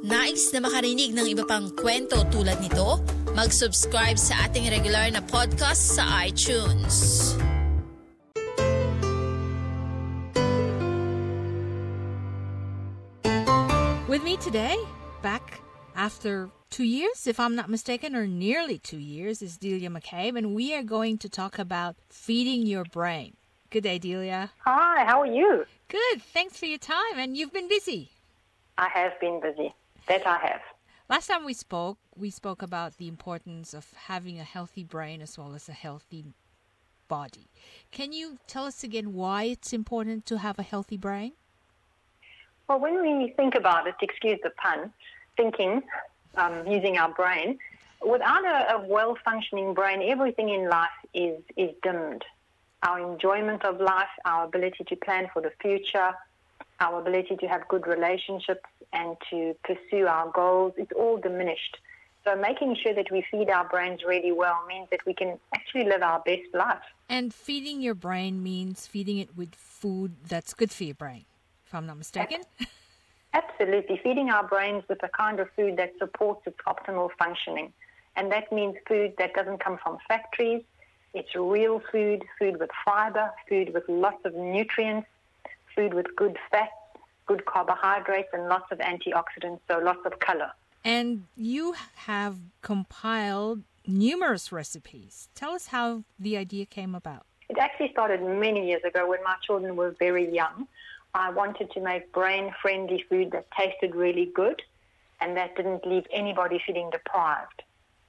Nais na makarinig ng iba pang kwento tulad nito? Mag-subscribe sa ating regular na podcast sa iTunes. With me today, back after 2 years, if I'm not mistaken, or nearly 2 years, is Delia McCabe, and we are going to talk about feeding your brain. Good day, Delia. Hi, how are you? Good, thanks for your time, and you've been busy. I have been busy. That I have. Last time we spoke about the importance of having a healthy brain as well as a healthy body. Can you tell us again why it's important to have a healthy brain? Well, when we think about it, excuse the pun, thinking, using our brain, without a well-functioning brain, everything in life is dimmed. Our enjoyment of life, our ability to plan for the future, our ability to have good relationships and to pursue our goals, it's all diminished. So making sure that we feed our brains really well means that we can actually live our best life. And feeding your brain means feeding it with food that's good for your brain, if I'm not mistaken. Absolutely. Feeding our brains with the kind of food that supports its optimal functioning. And that means food that doesn't come from factories. It's real food, food with fiber, food with lots of nutrients, food with good fats, good carbohydrates, and lots of antioxidants, so lots of color. And you have compiled numerous recipes. Tell us how the idea came about. It actually started many years ago when my children were very young. I wanted to make brain-friendly food that tasted really good and that didn't leave anybody feeling deprived.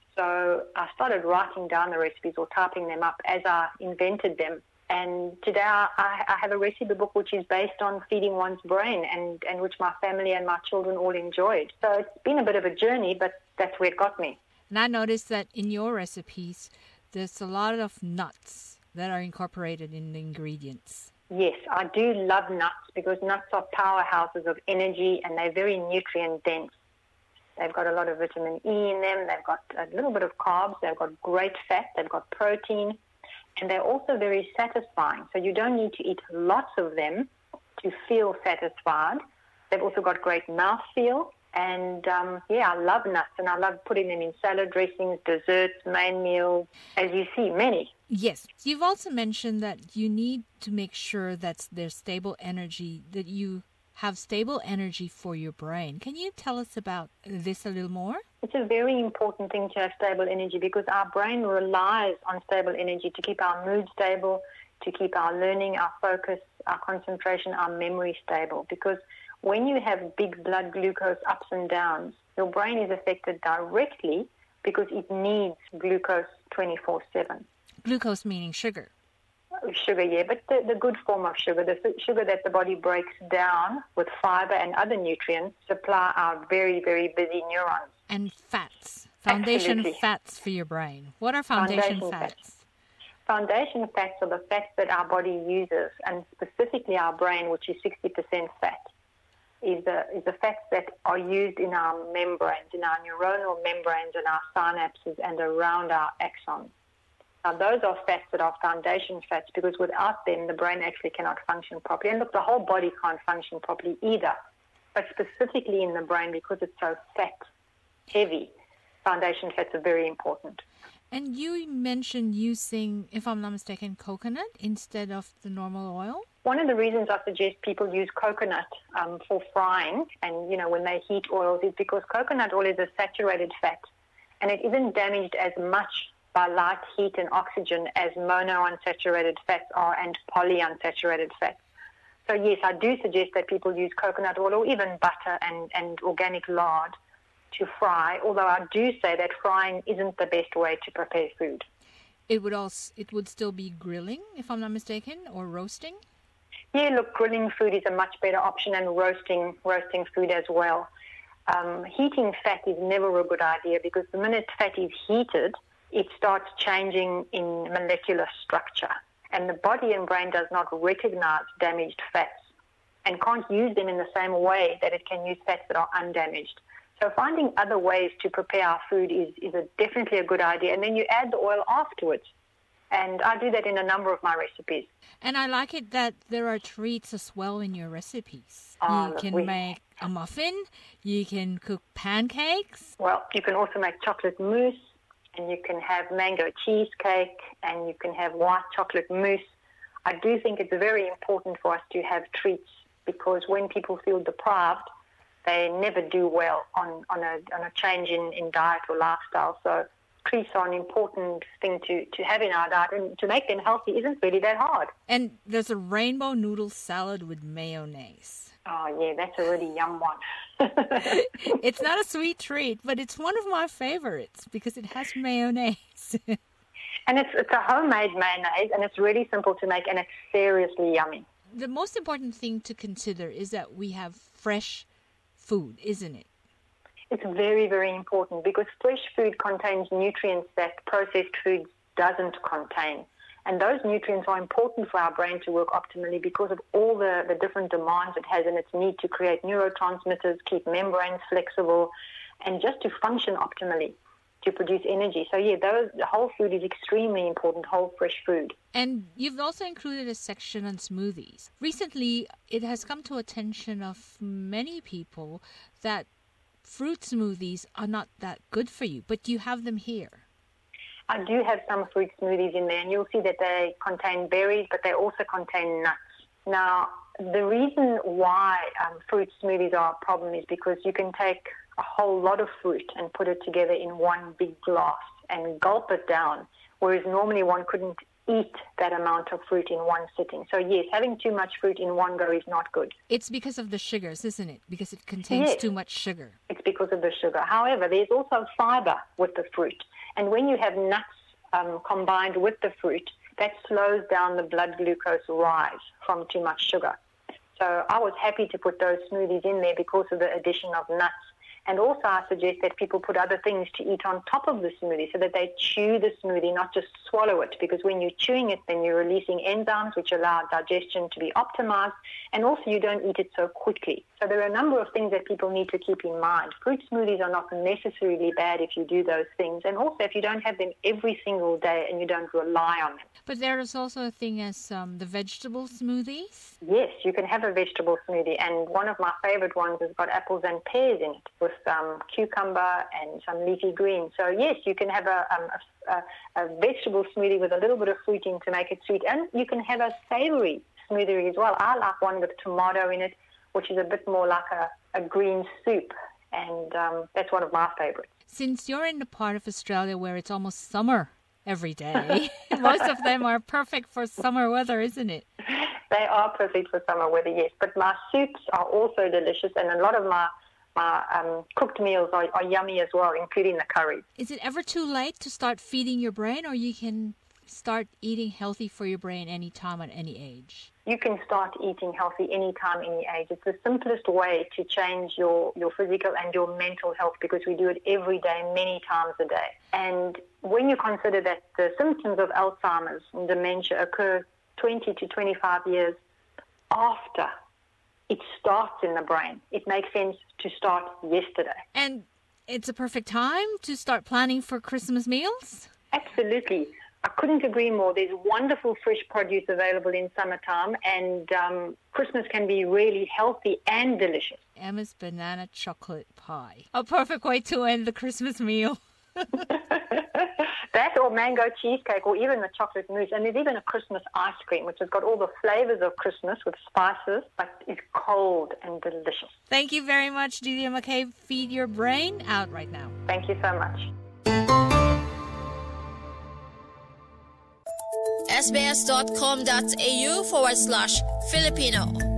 So I started writing down the recipes or typing them up as I invented them. And today I have a recipe book which is based on feeding one's brain and which my family and my children all enjoyed. So it's been a bit of a journey, but that's where it got me. And I noticed that in your recipes, there's a lot of nuts that are incorporated in the ingredients. Yes, I do love nuts because nuts are powerhouses of energy and they're very nutrient dense. They've got a lot of vitamin E in them. They've got a little bit of carbs. They've got great fat. They've got protein. And they're also very satisfying. So you don't need to eat lots of them to feel satisfied. They've also got great mouthfeel. And, I love nuts. And I love putting them in salad dressings, desserts, main meals. As you see, many. Yes. You've also mentioned that you need to make sure that there's stable energy, that you have stable energy for your brain. Can you tell us about this a little more? It's a very important thing to have stable energy because our brain relies on stable energy to keep our mood stable, to keep our learning, our focus, our concentration, our memory stable. Because when you have big blood glucose ups and downs, your brain is affected directly because it needs glucose 24/7. Glucose meaning sugar. Sugar, yeah, but the good form of sugar, the sugar that the body breaks down with fiber and other nutrients, supply our very, very busy neurons. And fats. Foundation Absolutely. Fats for your brain. What are foundation fats? Foundation fats are the fats that our body uses, and specifically our brain, which is 60% fat, is the fats that are used in our membranes, in our neuronal membranes and our synapses and around our axons. Now, those are fats that are foundation fats because without them, the brain actually cannot function properly. And look, the whole body can't function properly either. But specifically in the brain, because it's so fat-heavy, foundation fats are very important. And you mentioned using, if I'm not mistaken, coconut instead of the normal oil? One of the reasons I suggest people use coconut for frying and, when they heat oils is because coconut oil is a saturated fat and it isn't damaged as much by light, heat and oxygen as monounsaturated fats are and polyunsaturated fats. So yes, I do suggest that people use coconut oil or even butter and organic lard to fry, although I do say that frying isn't the best way to prepare food. It would still be grilling, if I'm not mistaken, or roasting? Yeah, look, grilling food is a much better option and roasting food as well. Heating fat is never a good idea because the minute fat is heated, it starts changing in molecular structure. And the body and brain does not recognize damaged fats and can't use them in the same way that it can use fats that are undamaged. So finding other ways to prepare our food is definitely a good idea. And then you add the oil afterwards. And I do that in a number of my recipes. And I like it that there are treats as well in your recipes. You can make a muffin, you can cook pancakes. Well, you can also make chocolate mousse, and you can have mango cheesecake, and you can have white chocolate mousse. I do think it's very important for us to have treats, because when people feel deprived, they never do well on a change in diet or lifestyle. So treats are an important thing to have in our diet, and to make them healthy isn't really that hard. And there's a rainbow noodle salad with mayonnaise. Oh, yeah, that's a really yum one. It's not a sweet treat, but it's one of my favorites because it has mayonnaise. And it's a homemade mayonnaise, and it's really simple to make, and it's seriously yummy. The most important thing to consider is that we have fresh food, isn't it? It's very, very important, because fresh food contains nutrients that processed food doesn't contain. And those nutrients are important for our brain to work optimally because of all the different demands it has in its need to create neurotransmitters, keep membranes flexible, and just to function optimally, to produce energy. So, yeah, the whole food is extremely important, whole fresh food. And you've also included a section on smoothies. Recently, it has come to attention of many people that fruit smoothies are not that good for you, but you have them here. I do have some fruit smoothies in there, and you'll see that they contain berries, but they also contain nuts. Now, the reason why fruit smoothies are a problem is because you can take a whole lot of fruit and put it together in one big glass and gulp it down, whereas normally one couldn't eat that amount of fruit in one sitting. So, yes, having too much fruit in one go is not good. It's because of the sugars, isn't it? Because it contains too much sugar. It's because of the sugar. However, there's also fiber with the fruit. And when you have nuts combined with the fruit, that slows down the blood glucose rise from too much sugar. So I was happy to put those smoothies in there because of the addition of nuts. And also I suggest that people put other things to eat on top of the smoothie so that they chew the smoothie, not just swallow it, because when you're chewing it, then you're releasing enzymes which allow digestion to be optimized, and also you don't eat it so quickly. So there are a number of things that people need to keep in mind. Fruit smoothies are not necessarily bad if you do those things, and also if you don't have them every single day and you don't rely on them. But there is also a thing as the vegetable smoothies? Yes, you can have a vegetable smoothie, and one of my favorite ones has got apples and pears in it with cucumber and some leafy greens. So yes, you can have a vegetable smoothie with a little bit of fruit in to make it sweet, and you can have a savory smoothie as well. I like one with tomato in it, which is a bit more like a green soup, and that's one of my favorites. Since you're in the part of Australia where it's almost summer every day, most of them are perfect for summer weather, isn't it? They are perfect for summer weather, yes. But my soups are also delicious, and a lot of my cooked meals are yummy as well, including the curry. Is it ever too late to start feeding your brain, or you can start eating healthy for your brain any time at any age? You can start eating healthy anytime, any age. It's the simplest way to change your physical and your mental health, because we do it every day, many times a day. And when you consider that the symptoms of Alzheimer's and dementia occur 20 to 25 years after it starts in the brain, it makes sense to start yesterday. And it's a perfect time to start planning for Christmas meals? Absolutely. I couldn't agree more. There's wonderful fresh produce available in summertime, and Christmas can be really healthy and delicious. Emma's banana chocolate pie. A perfect way to end the Christmas meal. That or mango cheesecake, or even the chocolate mousse. And there's even a Christmas ice cream, which has got all the flavors of Christmas with spices, but is cold and delicious. Thank you very much, Delia McCabe. Feed Your Brain, out right now. Thank you so much. sbs.com.au/Filipino